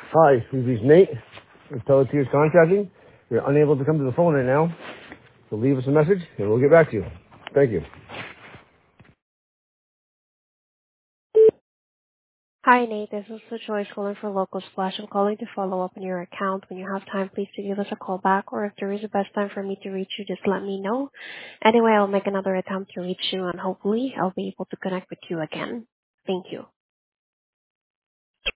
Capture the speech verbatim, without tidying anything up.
Hi, we've reached Nate with Pelletiers Contracting. We're unable to come to the phone right now, so leave us a message and we'll get back to you. Thank you. Hi, Nate. This is the Joyce calling for Local Splash. I'm calling to follow up on your account. When you have time, please do give us a call back, or if there is a best time for me to reach you, just let me know. Anyway, I'll make another attempt to reach you, and hopefully I'll be able to connect with you again. Thank you.